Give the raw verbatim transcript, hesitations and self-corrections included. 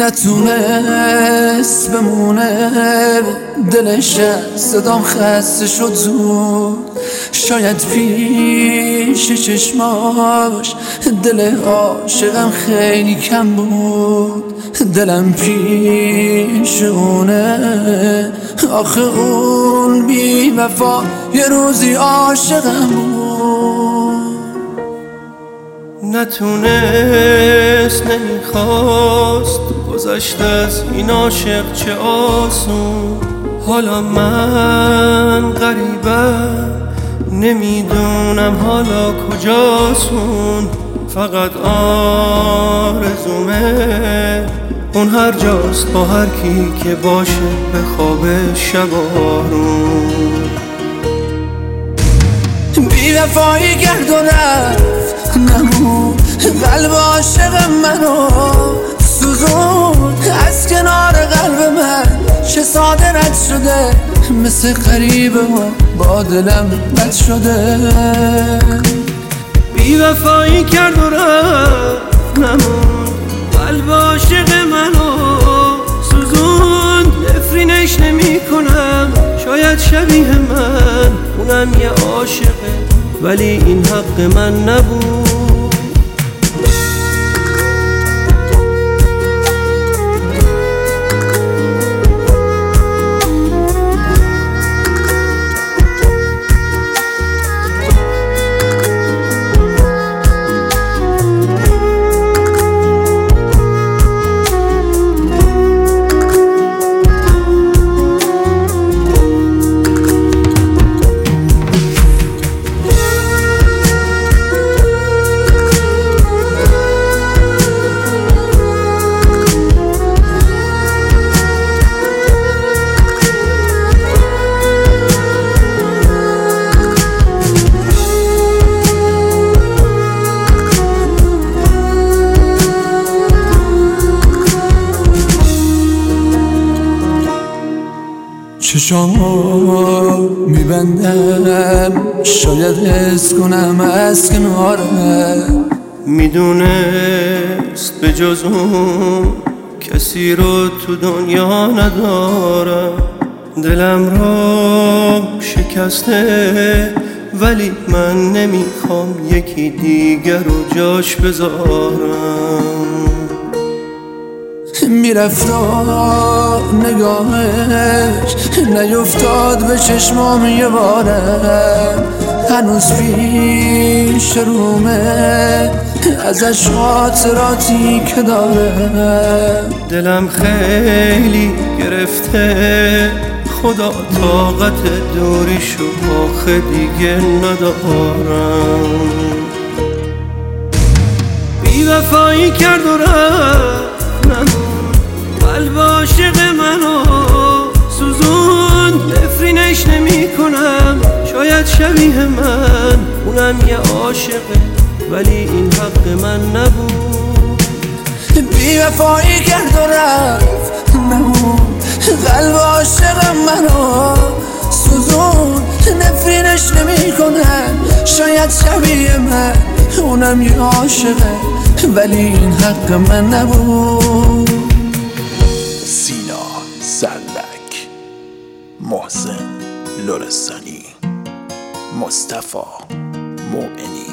نتونست بمونه، دلش از صدام خسته شد زود. شاید پیش چشماش دل عاشقم خیلی کم بود. دلم پیش اونه، آخه اون بی وفا یه روزی عاشقم بود. نتونست نمیخواست گذشته از این عاشق چه آسون. حالا من غریبم نمیدونم حالا کجاسون. فقط آرزومه اون هر جاست با هر کی که باشه به خواب شبارون. بی وفایی کرد و رفت نمون، قلب عاشق منو سوزون. از کنار قلب من چه ساده رد شده، مثل غریبه و با دلم بد شده. بی وفایی کرد و رفت نمون، قلب عاشق منو سوزون. نفرینش نمی کنم شاید شبیه من، اونم یه عاشقه ولی این حق من نبود. چشامو میبندم شاید حس کنم از کناره. میدونست به جز اون کسی رو تو دنیا ندارم. دلم رو شکسته ولی من نمیخوام یکی دیگر رو جاش بذارم. میرفت و نگاهش نیفتاد به چشمام یه باره. هنوز پیش رومه ازش خاطراتی که داره. دلم خیلی گرفته خدا طاقت دوریشو آخه دیگه ندارم. بی وفایی کرد و رفت نمون، قلب عاشق منو سوزون. نفرینش نمی کنم شاید شبیه من، اونم یه عاشقه ولی این حق من نبود. بی وفایی کرد و رفت نمون، قلب عاشق منو سوزون. نفرینش نمی کنم شاید شبیه من، اونم یه عاشقه ولی این حق من نبود. سینا زرلک، محسن لرستانی، مصطفی مومنی.